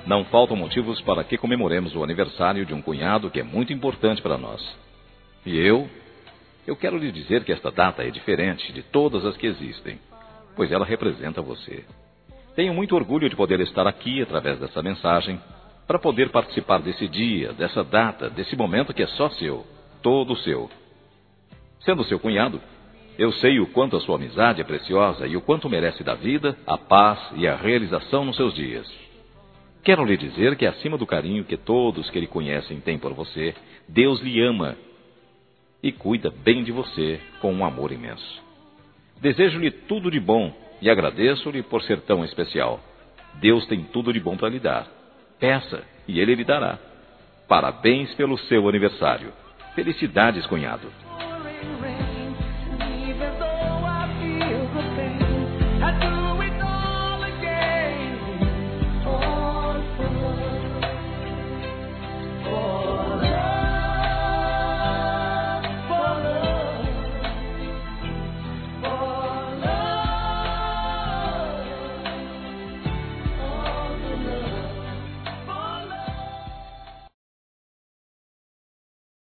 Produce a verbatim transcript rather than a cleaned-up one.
Não faltam motivos para que comemoremos o aniversário de um cunhado que é muito importante para nós. E eu? Eu quero lhe dizer que esta data é diferente de todas as que existem, pois ela representa você. Tenho muito orgulho de poder estar aqui através dessa mensagem, para poder participar desse dia, dessa data, desse momento que é só seu, todo seu. Sendo seu cunhado, eu sei o quanto a sua amizade é preciosa e o quanto merece da vida, a paz e a realização nos seus dias. Quero lhe dizer que acima do carinho que todos que lhe conhecem têm por você, Deus lhe ama e cuida bem de você com um amor imenso. Desejo-lhe tudo de bom e agradeço-lhe por ser tão especial. Deus tem tudo de bom para lhe dar. Peça e Ele lhe dará. Parabéns pelo seu aniversário. Felicidades, cunhado.